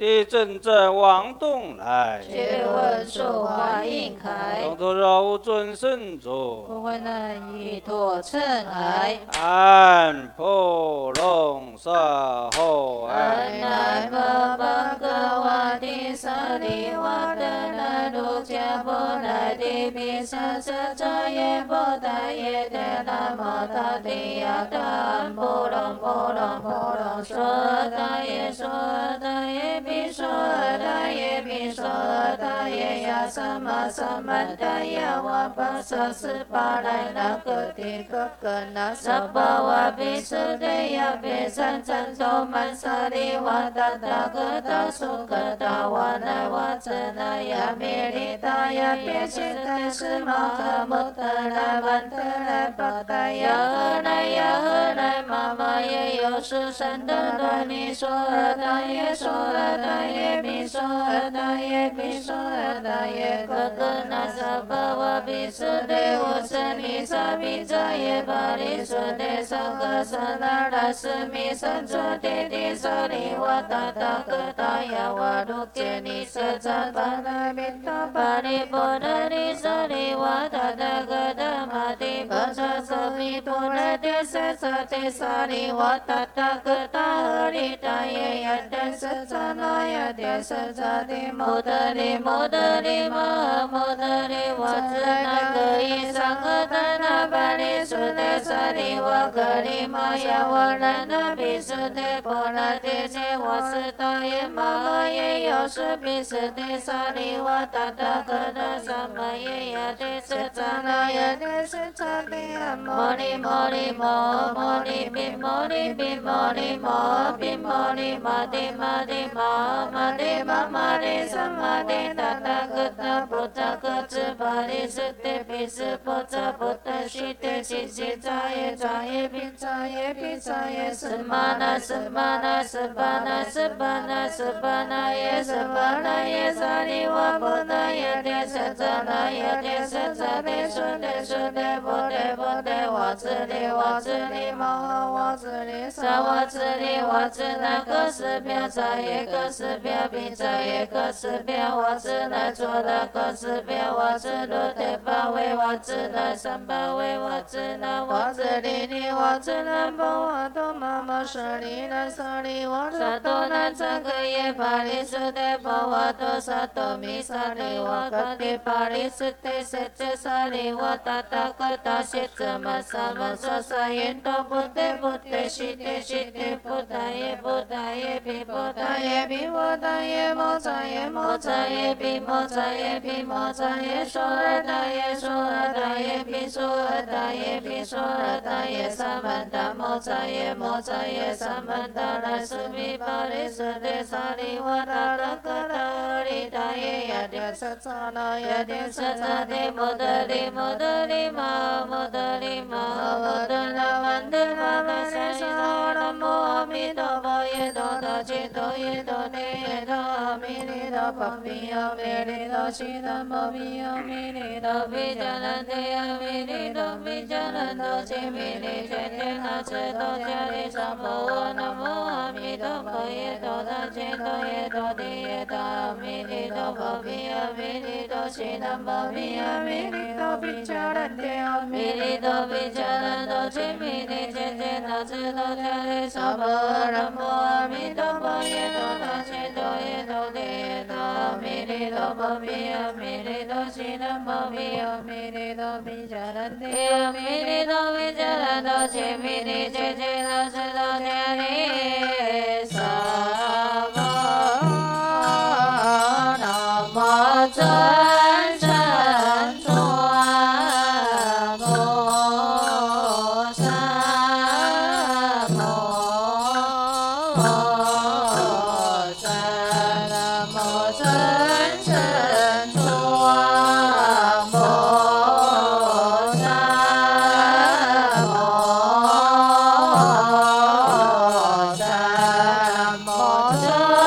地震者往东来， 借问受华应开， 东土柔尊圣主， 不会难以托尘埃。 安普隆萨后安。 南无巴嘎瓦提萨利瓦德那卢迦波那提毗沙遮遮耶波达耶德那摩达提亚达安普隆普隆普隆娑达耶娑达耶毗娑达耶毗娑达耶呀萨玛萨曼达呀瓦巴萨斯巴来那个提格格那萨巴瓦毗苏德呀毗三赞多曼萨利瓦达达格达苏格达瓦那瓦泽那呀米利达呀别西达斯玛哈穆达拉曼达拉巴达呀呵那呀呵那玛玛耶有苏珊德罗尼娑达耶娑达耶毗娑达耶毗娑达耶格格那萨巴瓦毗苏德乌舍尼萨毗扎耶巴利苏德萨格萨那拉斯弥三卓地地萨利瓦达达格达呀瓦鲁杰尼萨扎巴那米达巴利波那尼萨利瓦达达格达玛蒂巴扎萨米多那德萨萨提萨利瓦达达格达哈利达耶呀德萨扎那呀德萨扎提摩德利摩德利摩诃摩德利瓦兹那格伊萨格达那巴利苏德萨利瓦格利玛呀瓦那那比苏德波那提切瓦斯达耶玛诃耶有斯比斯德萨利瓦达达格达萨玛耶呀德萨扎那呀德萨扎提呀摩利摩利摩摩利比摩利比摩利摩比摩利玛蒂玛蒂玛玛蒂玛玛蒂萨玛蒂达达格达布达格兹巴利斯德比斯波扎布达西德西西扎耶扎耶比扎耶比扎耶斯玛那斯玛那斯巴那斯巴那斯巴那耶斯巴那耶萨利瓦波那耶德萨扎那耶德萨扎德苏德苏德波德波德瓦兹利瓦兹利玛哈瓦兹利萨瓦兹利瓦兹那格斯表扎耶格斯表比扎耶格斯表瓦兹那佐那格斯表瓦兹鲁德巴维瓦兹那三巴维瓦兹那瓦兹利尼瓦兹那波瓦多玛玛舍利那萨利瓦萨多那扎格耶巴利苏德波瓦多萨多米萨利瓦格蒂巴利苏德塞哲萨利瓦达达格达谢泽玛萨玛萨萨耶多布德布德西德西德布达耶布达耶比布达耶比布达耶摩扎耶摩扎耶比摩扎耶比摩扎耶娑尔达耶娑尔达耶比娑尔达耶比娑尔达耶萨曼达摩扎耶摩扎耶萨曼达拉苏比巴利苏德萨利瓦达达格达利达耶呀德萨扎那呀德萨扎德摩德利摩德利玛摩德利玛摩德拉曼德拉拉萨萨拉摩阿弥陀佛耶多达吉多耶多尼耶多阿弥利多巴比阿弥利多西达摩比阿弥利多比迦兰提阿弥利多比迦兰多吉弥利觉天那智多迦利萨婆诃南无阿弥陀佛耶多达吉多耶多地耶多阿弥利多巴比阿弥利多西达摩比阿弥利多比迦兰提阿弥利多比迦兰多吉弥利觉天那智多迦利萨婆诃南无阿弥陀佛耶多达吉多耶多地耶多阿弥利多巴比阿弥利多西达摩比阿弥利多比迦兰提阿弥利多比迦兰多吉弥利觉天那智多迦利萨婆诃南无尊胜尊菩萨摩诃萨南无尊胜尊菩萨摩诃萨南无尊